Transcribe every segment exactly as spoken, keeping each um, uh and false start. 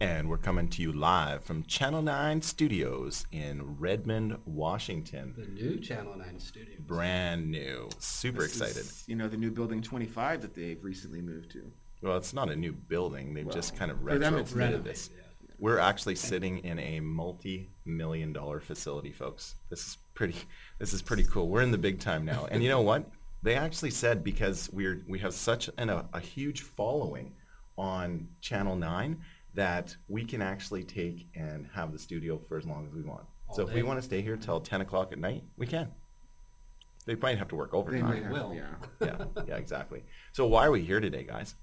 And we're coming to you live from Channel nine Studios in Redmond, Washington. The new Channel nine Studios. Brand new. Super This excited. Is, you know, the new building twenty-five that they've recently moved to. Well, it's not a new building. They've Well, just kind of for them it's retrofitted renovated, this. yeah. We're actually sitting in a multi-million dollar facility, folks. This is pretty this is pretty cool. We're in the big time now. And you know what? They actually said, because we're we have such an, a, a huge following on Channel nine, that we can actually take and have the studio for as long as we want. All so if we day. want to stay here till ten o'clock at night, we can. They might have to work They overtime. might have, will. yeah. yeah, yeah, exactly. So why are we here today, guys?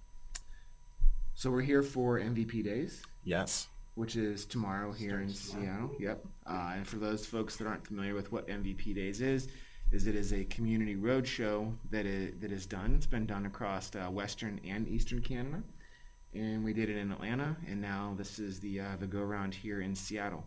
So we're here for M V P Days, Yes. which is tomorrow here in Starts tomorrow. Seattle. Yep. Uh, and for those folks that aren't familiar with what M V P Days is, is it is a community road show that is, that is done. It's been done across uh, Western and Eastern Canada. And we did it in Atlanta, and now this is the uh, the go round here in Seattle.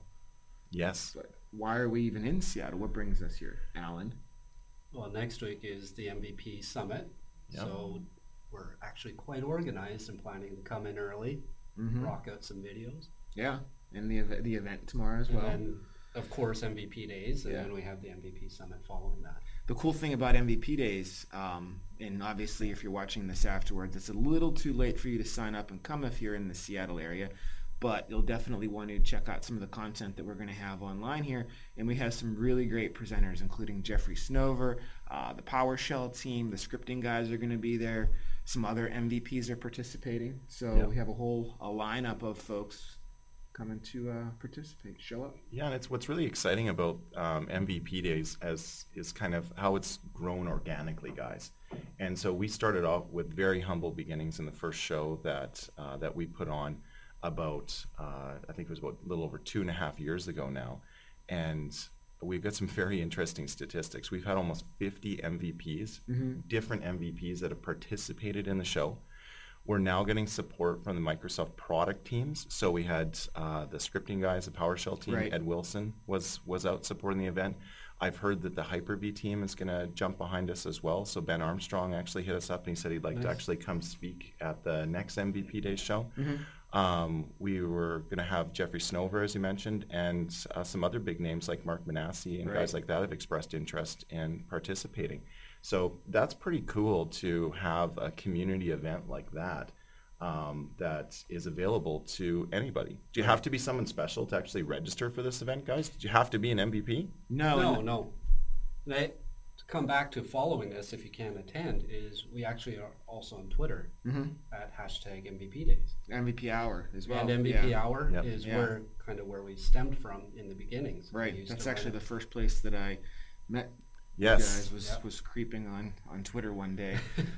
Yes. But why are we even in Seattle? What brings us here, Alan? Well, next week is the M V P Summit. Yep. So we're actually quite organized and planning to come in early, Mm-hmm. rock out some videos. Yeah, and the ev- the event tomorrow as well. And then, of course, M V P Days, and Yeah. then we have the M V P Summit following that. The cool thing about M V P Days, um, and obviously if you're watching this afterwards, it's a little too late for you to sign up and come if you're in the Seattle area, but you'll definitely want to check out some of the content that we're going to have online here. And we have some really great presenters, including Jeffrey Snover, uh, the PowerShell team, the scripting guys are going to be there. Some other M V Ps are participating. So Yeah. we have a whole a lineup of folks coming to uh, participate, show up. Yeah, and it's what's really exciting about um, M V P Days as is kind of how it's grown organically, guys. And so we started off with very humble beginnings in the first show that uh, that we put on about uh, I think it was about a little over two and a half years ago now, and we've got some very interesting statistics. We've had almost fifty M V Ps, Mm-hmm. different M V Ps that have participated in the show. We're now getting support from the Microsoft product teams. So we had uh, the scripting guys, the PowerShell team. Right. Ed Wilson was was out supporting the event. I've heard that the Hyper-V team is going to jump behind us as well. So Ben Armstrong actually hit us up and he said he'd like to Nice. actually come speak at the next M V P Day show. Mm-hmm. Um, we were going to have Jeffrey Snover, as you mentioned, and uh, some other big names like Mark Manassi and Right. guys like that have expressed interest in participating. So that's pretty cool to have a community event like that um, that is available to anybody. Do you have to be someone special to actually register for this event, guys? Do you have to be an M V P? No, no, and- no. They, to come back to following this, if you can't attend, is we actually are also on Twitter Mhm. at hashtag M V P Days. M V P hour as well. and M V P yeah. Hour Yep. is Yeah. where kind of where we stemmed from in the beginnings. We Right. used That's to actually run the first place that I met Yes. you guys was, Yep. was creeping on, on Twitter one day.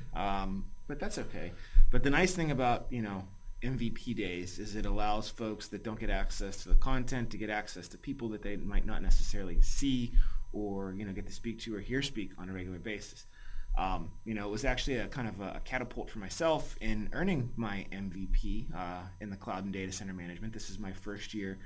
um, but that's okay. But the nice thing about, you know, M V P Days is it allows folks that don't get access to the content to get access to people that they might not necessarily see or, you know, get to speak to or hear speak on a regular basis. Um, you know, it was actually a kind of a catapult for myself in earning my M V P uh, in the cloud and data center management. This is my first year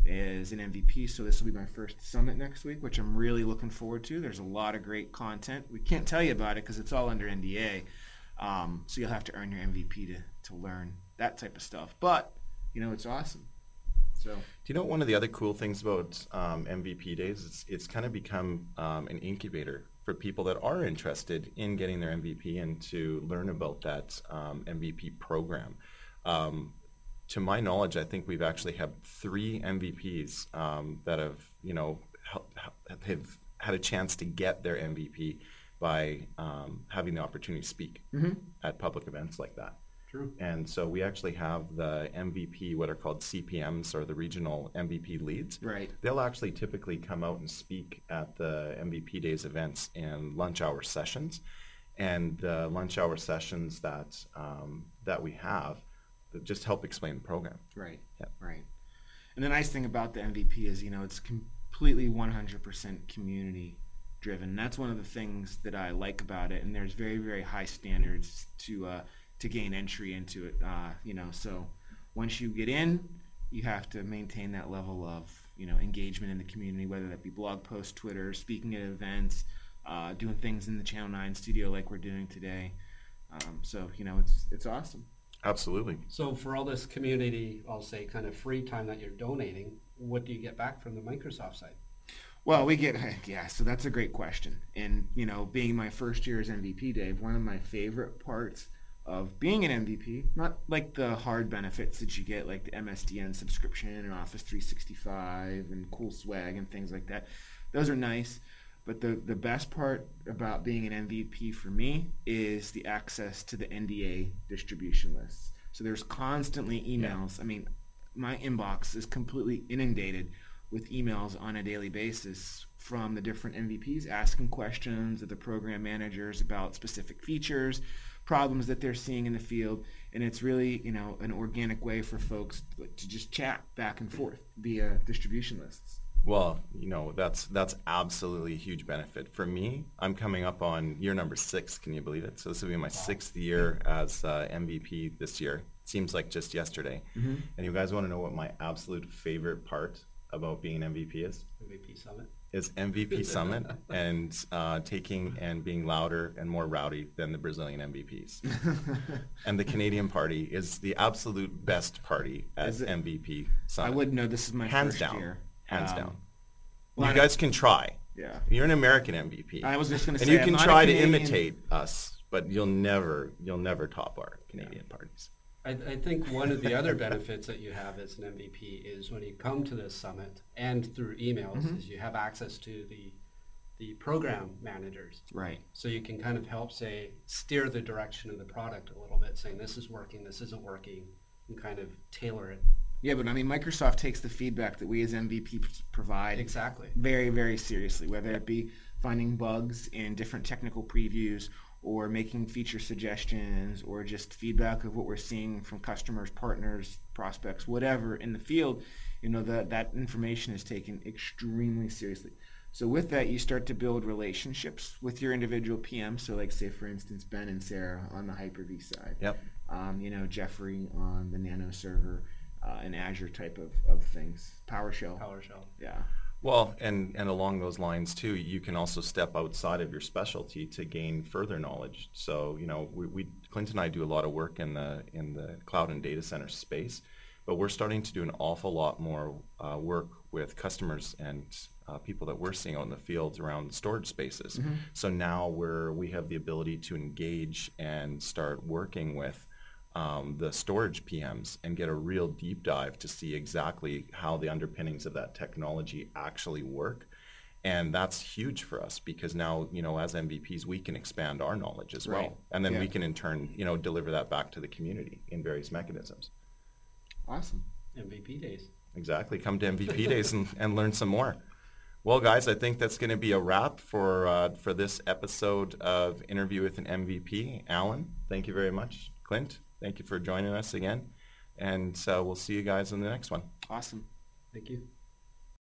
as an M V P, so this will be my first summit next week, which I'm really looking forward to. There's a lot of great content. We can't tell you about it because it's all under N D A, um, so you'll have to earn your M V P to, to learn that type of stuff. But, you know, it's awesome. So Do you know one of the other cool things about um, M V P Days? It's, it's kind of become um, an incubator for people that are interested in getting their M V P and to learn about that um, M V P program. Um, to my knowledge, I think we've actually had three M V Ps um, that have, you know, hel- have had a chance to get their M V P by um, having the opportunity to speak Mhm. at public events like that. True. And so we actually have the M V P, what are called C P Ms, or the regional M V P leads. right, They'll actually typically come out and speak at the M V P Days events and lunch hour sessions. And the lunch hour sessions that um, that we have that just help explain the program. right, Yep. right. And the nice thing about the M V P is, you know, it's completely one hundred percent community driven. That's one of the things that I like about it. And there's very, very high standards to uh, to gain entry into it. Uh, you know, so once you get in, you have to maintain that level of, you know, engagement in the community, whether that be blog posts, Twitter, speaking at events, uh, doing things in the Channel nine studio like we're doing today. Um, so, you know, it's it's awesome. Absolutely. So for all this community, I'll say kind of free time that you're donating, what do you get back from the Microsoft side? Well, we get, yeah, so that's a great question. And, you know, being my first year as M V P, Dave, one of my favorite parts of being an M V P, not like the hard benefits that you get, like the M S D N subscription and Office three sixty-five and cool swag and things like that. Those are nice. But the, the best part about being an M V P for me is the access to the N D A distribution lists. So there's constantly emails. I mean, my inbox is completely inundated with emails on a daily basis from the different M V Ps asking questions of the program managers about specific features, problems that they're seeing in the field. And it's really, you know, an organic way for folks to just chat back and forth via distribution lists. Well, you know, that's that's absolutely a huge benefit. For me, I'm coming up on year number six. Can you believe it? So this will be my sixth year as uh, M V P this year. Seems like just yesterday. Mm-hmm. And you guys want to know what my absolute favorite part about being an M V P is? M V P Summit. Is M V P Summit and uh, taking and being louder and more rowdy than the Brazilian M V Ps. And the Canadian party is the absolute best party at M V P Summit. I wouldn't know. This is my Hands first down. year. Hands Um, down. well, You guys can try. Yeah. You're an American M V P. I was just going to and say, you I'm can not a try to Canadian- imitate us, but you'll never, you'll never top our Canadian parties. I, I think one of the other benefits that you have as an M V P is when you come to this summit and through emails Mm-hmm. is you have access to the the program managers. Right. So you can kind of help, say, steer the direction of the product a little bit, saying this is working, this isn't working, and kind of tailor it. Yeah, but I mean, Microsoft takes the feedback that we as M V Ps provide Exactly. very, very seriously, whether it be finding bugs in different technical previews or making feature suggestions or just feedback of what we're seeing from customers, partners, prospects, whatever in the field. You know, that that information is taken extremely seriously. So with that, you start to build relationships with your individual P Ms. So like, say, for instance, Ben and Sarah on the Hyper-V side. Yep. Um, you know, Jeffrey on the Nano server uh, and Azure type of, of things. PowerShell. PowerShell. Yeah. Well, and, and along those lines too, you can also step outside of your specialty to gain further knowledge. So, you know, we, we Clint and I do a lot of work in the in the cloud and data center space, but we're starting to do an awful lot more uh, work with customers and uh, people that we're seeing out in the field around storage spaces. Mm-hmm. So now we're we have the ability to engage and start working with Um, the storage P Ms and get a real deep dive to see exactly how the underpinnings of that technology actually work. And that's huge for us because now, you know, as M V Ps, we can expand our knowledge as Right. well. And then Yeah. we can in turn, you know, deliver that back to the community in various mechanisms. Awesome. M V P days. Exactly. Come to M V P days and, and learn some more. Well, guys, I think that's going to be a wrap for uh, for this episode of Interview with an M V P. Alan, thank you very much. Clint, thank you for joining us again. And uh, we'll see you guys in the next one. Awesome. Thank you.